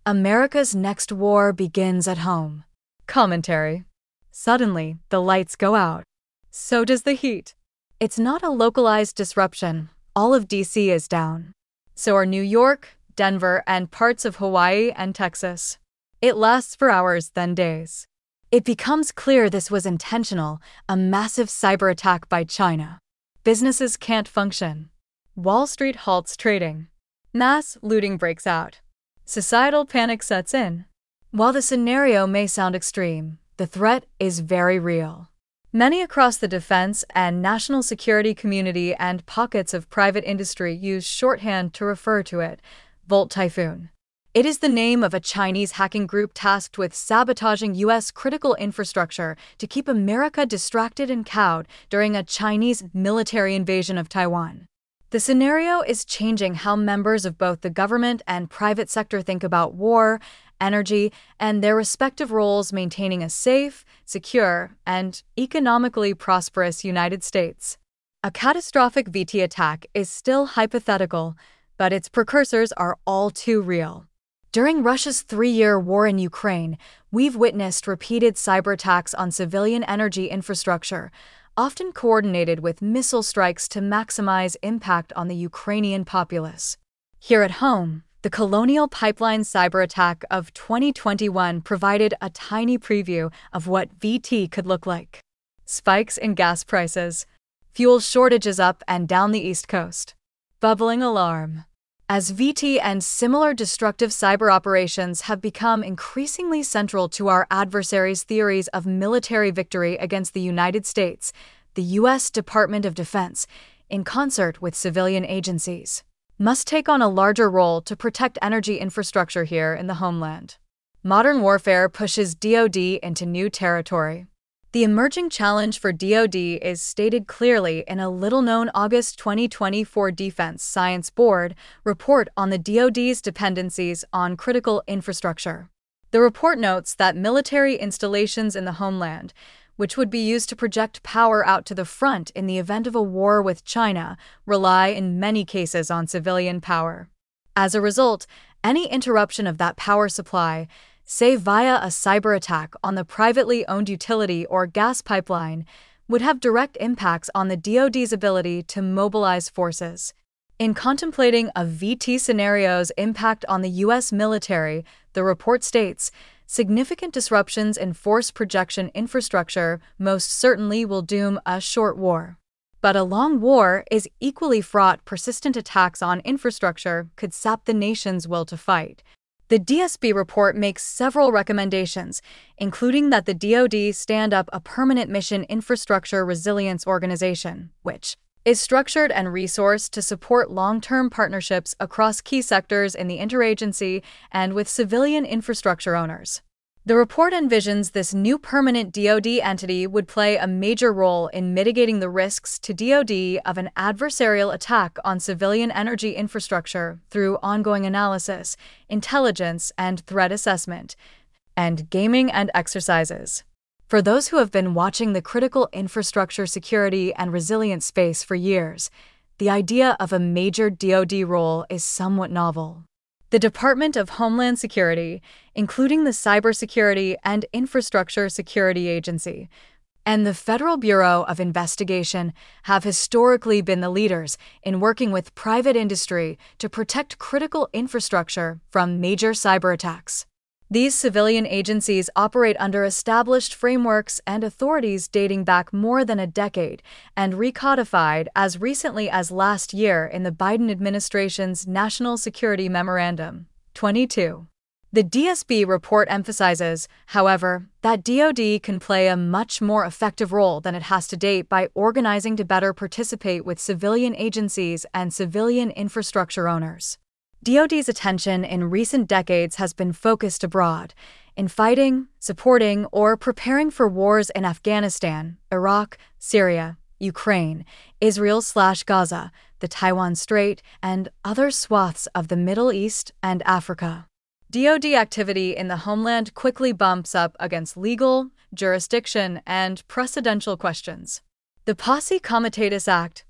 America's next war begins at home. Commentary. Suddenly, the lights go out. So does the heat. It's not a localized disruption. All of DC is down. So are New York, Denver, and parts of Hawaii and Texas. It lasts for hours, then days. It becomes clear this was intentional, a massive cyber attack by China. Businesses can't function. Wall Street halts trading. Mass looting breaks out. Societal panic sets in. While the scenario may sound extreme, the threat is very real. Many across the defense and national security community and pockets of private industry use shorthand to refer to it, Volt Typhoon. It is the name of a Chinese hacking group tasked with sabotaging U.S. critical infrastructure to keep America distracted and cowed during a Chinese military invasion of Taiwan. The scenario is changing how members of both the government and private sector think about war, energy, and their respective roles maintaining a safe, secure, and economically prosperous United States. A catastrophic VT attack is still hypothetical, but its precursors are all too real. During Russia's 3-year war in Ukraine, we've witnessed repeated cyber attacks on civilian energy infrastructure, often coordinated with missile strikes to maximize impact on the Ukrainian populace. Here at home, the Colonial Pipeline cyber attack of 2021 provided a tiny preview of what VT could look like. Spikes in gas prices, fuel shortages up and down the East Coast. Bubbling alarm. As VT and similar destructive cyber operations have become increasingly central to our adversaries' theories of military victory against the United States, the U.S. Department of Defense, in concert with civilian agencies, must take on a larger role to protect energy infrastructure here in the homeland. Modern warfare pushes DoD into new territory. The emerging challenge for DoD is stated clearly in a little-known August 2024 Defense Science Board report on the DoD's dependencies on critical infrastructure. The report notes that military installations in the homeland, which would be used to project power out to the front in the event of a war with China, rely in many cases on civilian power. As a result, any interruption of that power supply, say via a cyber attack on the privately owned utility or gas pipeline, would have direct impacts on the DoD's ability to mobilize forces. In contemplating a VT scenario's impact on the U.S. military, the report states, significant disruptions in force projection infrastructure most certainly will doom a short war. But a long war is equally fraught. Persistent attacks on infrastructure could sap the nation's will to fight. The DSB report makes several recommendations, including that the DoD stand up a permanent mission infrastructure resilience organization, which is structured and resourced to support long-term partnerships across key sectors in the interagency and with civilian infrastructure owners. The report envisions this new permanent DoD entity would play a major role in mitigating the risks to DoD of an adversarial attack on civilian energy infrastructure through ongoing analysis, intelligence and threat assessment, and gaming and exercises. For those who have been watching the critical infrastructure security and resilience space for years, the idea of a major DoD role is somewhat novel. The Department of Homeland Security, including the Cybersecurity and Infrastructure Security Agency, and the Federal Bureau of Investigation have historically been the leaders in working with private industry to protect critical infrastructure from major cyber attacks. These civilian agencies operate under established frameworks and authorities dating back more than a decade and recodified as recently as last year in the Biden administration's National Security Memorandum, 22. The DSB report emphasizes, however, that DoD can play a much more effective role than it has to date by organizing to better participate with civilian agencies and civilian infrastructure owners. DoD's attention in recent decades has been focused abroad, in fighting, supporting, or preparing for wars in Afghanistan, Iraq, Syria, Ukraine, Israel/Gaza, the Taiwan Strait, and other swaths of the Middle East and Africa. DoD activity in the homeland quickly bumps up against legal, jurisdiction, and precedential questions. The Posse Comitatus Act,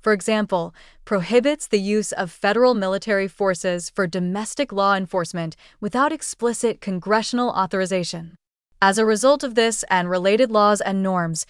For example, prohibits the use of federal military forces for domestic law enforcement without explicit congressional authorization. As a result of this and related laws and norms,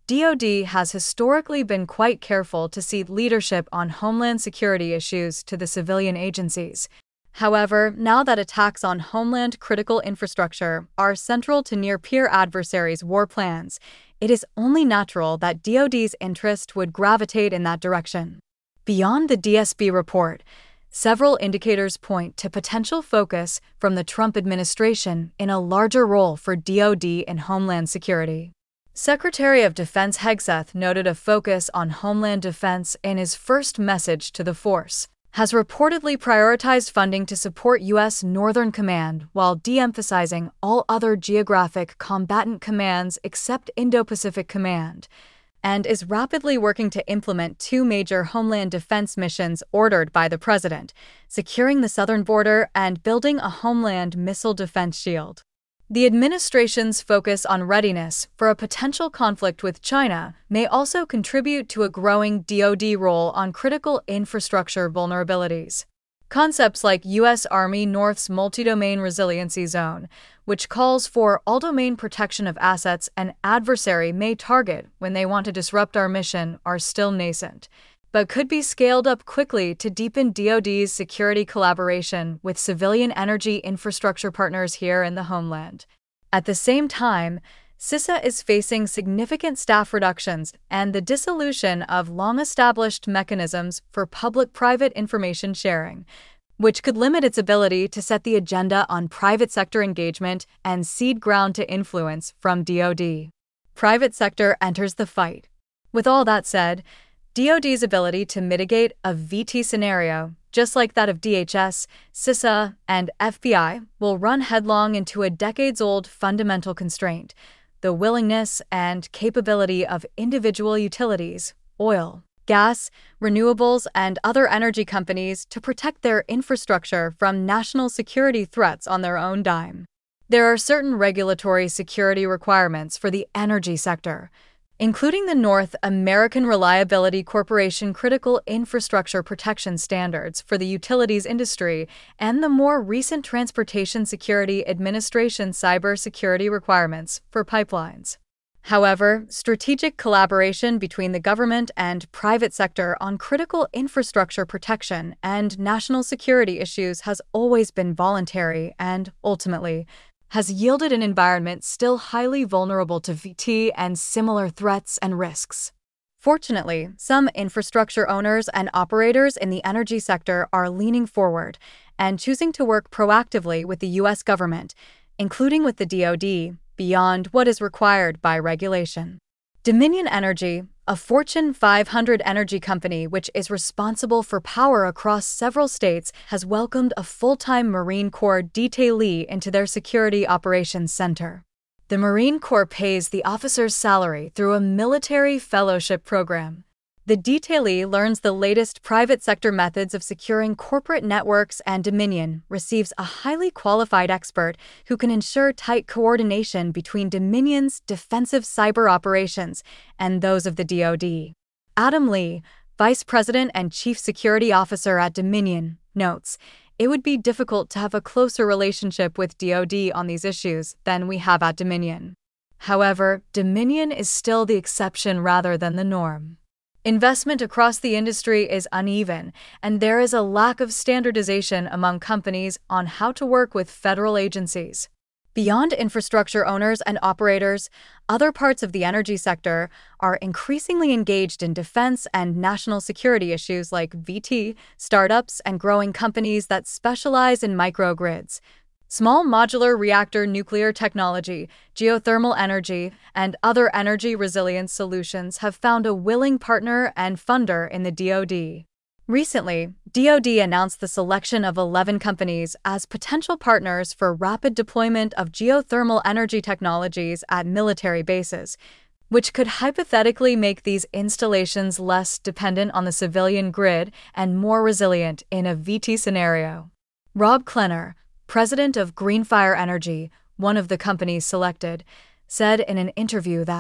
DoD has historically been quite careful to cede leadership on homeland security issues to the civilian agencies. However, now that attacks on homeland critical infrastructure are central to near-peer adversaries' war plans, it is only natural that DoD's interest would gravitate in that direction. Beyond the DSB report, several indicators point to potential focus from the Trump administration in a larger role for DoD in homeland security. Secretary of Defense Hegseth noted a focus on homeland defense in his first message to the force, has reportedly prioritized funding to support U.S. Northern Command while de-emphasizing all other geographic combatant commands except Indo-Pacific Command, and is rapidly working to implement two major homeland defense missions ordered by the president, securing the southern border and building a homeland missile defense shield. The administration's focus on readiness for a potential conflict with China may also contribute to a growing DoD role on critical infrastructure vulnerabilities. Concepts like U.S. Army North's Multi-Domain Resiliency Zone, which calls for all-domain protection of assets an adversary may target when they want to disrupt our mission, are still nascent, but could be scaled up quickly to deepen DoD's security collaboration with civilian energy infrastructure partners here in the homeland. At the same time, CISA is facing significant staff reductions and the dissolution of long-established mechanisms for public-private information sharing, which could limit its ability to set the agenda on private sector engagement and cede ground to influence from DoD. Private sector enters the fight. With all that said, DoD's ability to mitigate a VT scenario, just like that of DHS, CISA, and FBI, will run headlong into a decades-old fundamental constraint: the willingness and capability of individual utilities, oil, gas, renewables, and other energy companies to protect their infrastructure from national security threats on their own dime. There are certain regulatory security requirements for the energy sector, including the North American Reliability Corporation Critical Infrastructure Protection Standards for the utilities industry and the more recent Transportation Security Administration cybersecurity requirements for pipelines. However, strategic collaboration between the government and private sector on critical infrastructure protection and national security issues has always been voluntary and, ultimately, has yielded an environment still highly vulnerable to VT and similar threats and risks. Fortunately, some infrastructure owners and operators in the energy sector are leaning forward and choosing to work proactively with the U.S. government, including with the DoD, beyond what is required by regulation. Dominion Energy, a Fortune 500 energy company which is responsible for power across several states, has welcomed a full-time Marine Corps detailee into their Security Operations Center. The Marine Corps pays the officer's salary through a military fellowship program. The detailee learns the latest private sector methods of securing corporate networks, and Dominion receives a highly qualified expert who can ensure tight coordination between Dominion's defensive cyber operations and those of the DoD. Adam Lee, Vice President and Chief Security Officer at Dominion, notes, "It would be difficult to have a closer relationship with DoD on these issues than we have at Dominion." However, Dominion is still the exception rather than the norm. Investment across the industry is uneven, and there is a lack of standardization among companies on how to work with federal agencies. Beyond infrastructure owners and operators, other parts of the energy sector are increasingly engaged in defense and national security issues like VT, startups, and growing companies that specialize in microgrids, small modular reactor nuclear technology, geothermal energy, and other energy resilience solutions have found a willing partner and funder in the DoD. Recently, DoD announced the selection of 11 companies as potential partners for rapid deployment of geothermal energy technologies at military bases, which could hypothetically make these installations less dependent on the civilian grid and more resilient in a VT scenario. Rob Klenner, president of Greenfire Energy, one of the companies selected, said in an interview that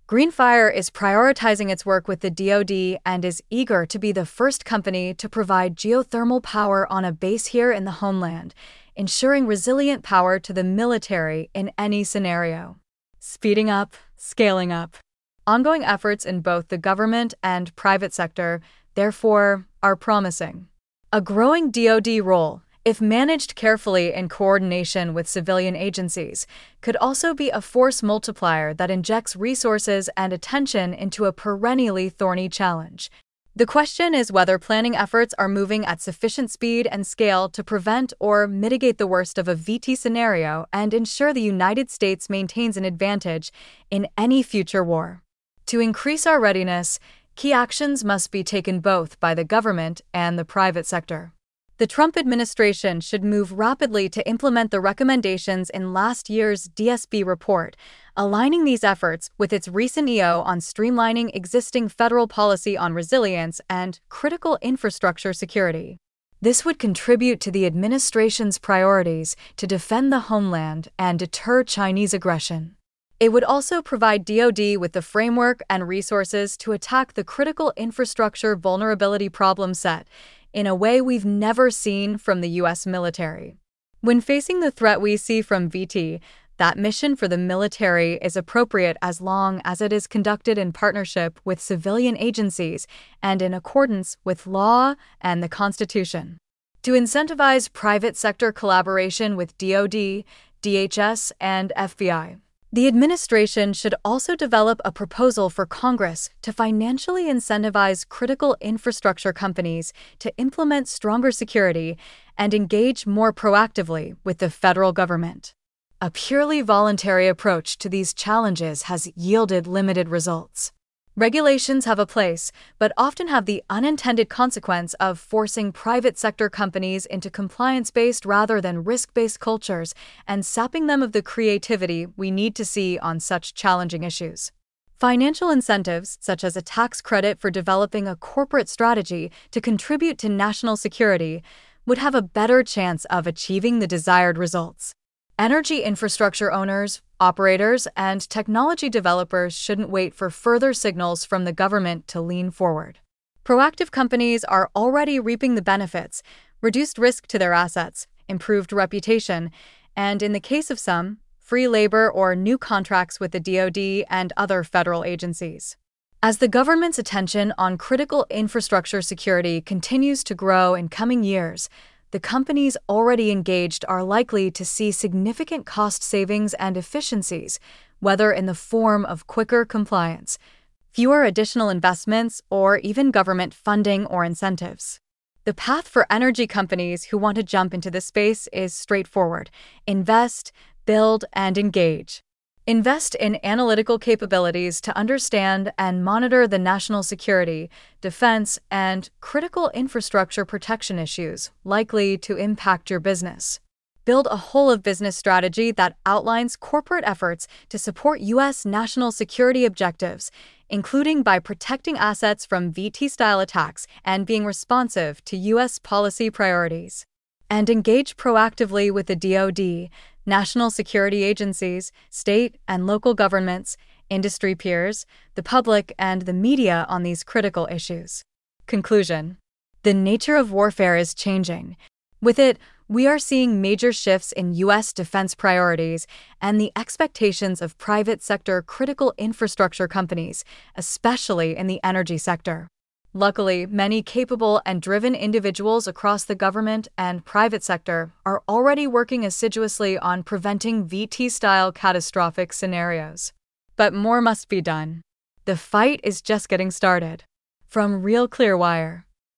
Greenfire is prioritizing its work with the DoD and is eager to be the first company to provide geothermal power on a base here in the homeland, ensuring resilient power to the military in any scenario. Speeding up, scaling up. Ongoing efforts in both the government and private sector, therefore, are promising. A growing DoD role, if managed carefully in coordination with civilian agencies, could also be a force multiplier that injects resources and attention into a perennially thorny challenge. The question is whether planning efforts are moving at sufficient speed and scale to prevent or mitigate the worst of a VT scenario and ensure the United States maintains an advantage in any future war. To increase our readiness, key actions must be taken both by the government and the private sector. The Trump administration should move rapidly to implement the recommendations in last year's DSB report, aligning these efforts with its recent EO on streamlining existing federal policy on resilience and critical infrastructure security. This would contribute to the administration's priorities to defend the homeland and deter Chinese aggression. It would also provide DoD with the framework and resources to attack the critical infrastructure vulnerability problem set in a way we've never seen from the U.S. military. When facing the threat we see from VT, that mission for the military is appropriate as long as it is conducted in partnership with civilian agencies and in accordance with law and the Constitution. To incentivize private sector collaboration with DoD, DHS, and FBI. The administration should also develop a proposal for Congress to financially incentivize critical infrastructure companies to implement stronger security and engage more proactively with the federal government. A purely voluntary approach to these challenges has yielded limited results. Regulations have a place, but often have the unintended consequence of forcing private sector companies into compliance-based rather than risk-based cultures and sapping them of the creativity we need to see on such challenging issues. Financial incentives, such as a tax credit for developing a corporate strategy to contribute to national security, would have a better chance of achieving the desired results. Energy infrastructure owners, operators, and technology developers shouldn't wait for further signals from the government to lean forward. Proactive companies are already reaping the benefits: reduced risk to their assets, improved reputation, and, in the case of some, free labor or new contracts with the DoD and other federal agencies. As the government's attention on critical infrastructure security continues to grow in coming years, the companies already engaged are likely to see significant cost savings and efficiencies, whether in the form of quicker compliance, fewer additional investments, or even government funding or incentives. The path for energy companies who want to jump into this space is straightforward: invest, build, and engage. Invest in analytical capabilities to understand and monitor the national security, defense, and critical infrastructure protection issues likely to impact your business. Build a whole-of-business strategy that outlines corporate efforts to support U.S. national security objectives, including by protecting assets from VT-style attacks and being responsive to U.S. policy priorities. And engage proactively with the DoD, national security agencies, state and local governments, industry peers, the public, and the media on these critical issues. Conclusion: the nature of warfare is changing. With it, we are seeing major shifts in U.S. defense priorities and the expectations of private sector critical infrastructure companies, especially in the energy sector. Luckily, many capable and driven individuals across the government and private sector are already working assiduously on preventing VT-style catastrophic scenarios. But more must be done. The fight is just getting started. From Real Clear Wire.